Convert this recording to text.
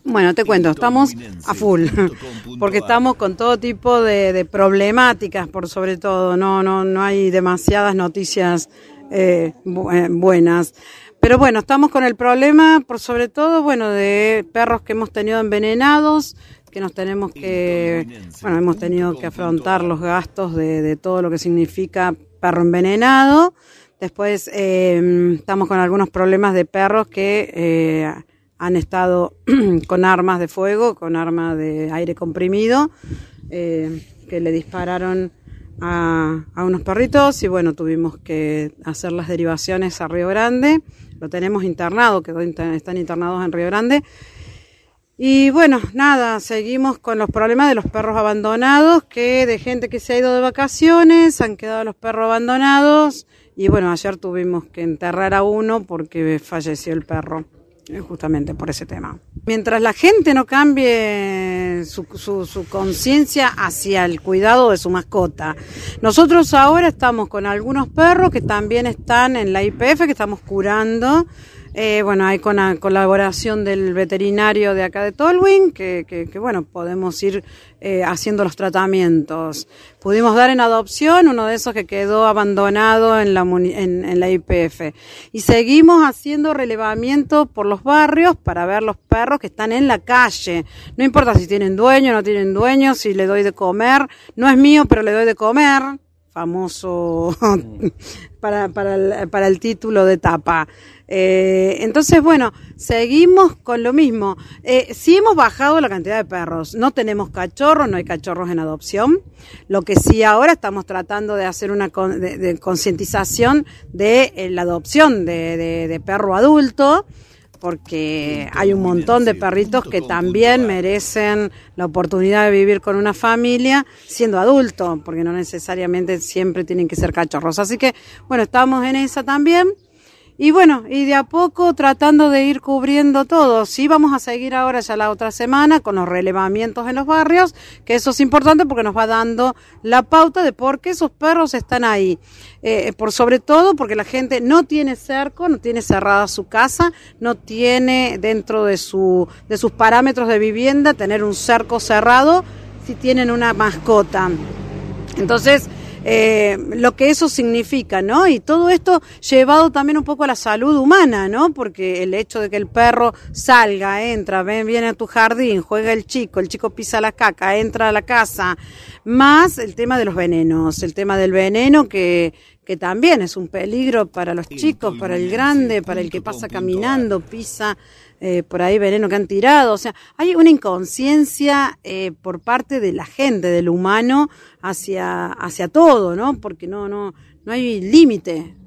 Bueno, te cuento, estamos a full, porque estamos con todo tipo de problemáticas, por sobre todo, no hay demasiadas noticias buenas. Pero bueno, estamos con el problema, por sobre todo, bueno, de perros que hemos tenido envenenados, que hemos tenido que afrontar los gastos de todo lo que significa perro envenenado. Después estamos con algunos problemas de perros que han estado con armas de fuego, con armas de aire comprimido, que le dispararon a unos perritos y bueno, tuvimos que hacer las derivaciones a Río Grande. Lo tenemos internado, están internados en Río Grande. Y bueno, nada, seguimos con los problemas de los perros abandonados, de gente que se ha ido de vacaciones, han quedado los perros abandonados y bueno, ayer tuvimos que enterrar a uno porque falleció el perro, justamente por ese tema. Mientras la gente no cambie su conciencia hacia el cuidado de su mascota, nosotros ahora estamos con algunos perros que también están en la IPF, que estamos curando. Hay con la colaboración del veterinario de acá de Tolwyn, que bueno, podemos ir haciendo los tratamientos. Pudimos dar en adopción uno de esos que quedó abandonado en la IPF. Y seguimos haciendo relevamiento por los barrios para ver los perros que están en la calle. No importa si tienen dueño o no tienen dueño, si le doy de comer. No es mío, pero le doy de comer. Famoso para el título de tapa. Entonces, bueno, seguimos con lo mismo. Sí hemos bajado la cantidad de perros. No tenemos cachorros, no hay cachorros en adopción. Lo que sí ahora estamos tratando de hacer una de concientización de la adopción de perro adulto, porque hay un montón de perritos que también merecen la oportunidad de vivir con una familia siendo adultos, porque no necesariamente siempre tienen que ser cachorros. Así que, bueno, estamos en esa también. Y bueno, y de a poco tratando de ir cubriendo todo. Sí, vamos a seguir ahora ya la otra semana con los relevamientos en los barrios, que eso es importante porque nos va dando la pauta de por qué esos perros están ahí. Por sobre todo porque la gente no tiene cerco, no tiene cerrada su casa, no tiene dentro de sus parámetros de vivienda tener un cerco cerrado si tienen una mascota. Entonces, lo que eso significa, ¿no? Y todo esto llevado también un poco a la salud humana, ¿no? Porque el hecho de que el perro salga, entra, viene a tu jardín, juega el chico pisa la caca, entra a la casa, más el tema de los venenos, el tema del veneno que también es un peligro para los chicos, para el grande, para el que pasa caminando, pisa por ahí veneno que han tirado. O sea, hay una inconsciencia por parte de la gente, del humano, hacia todo, ¿no? Porque no hay límite.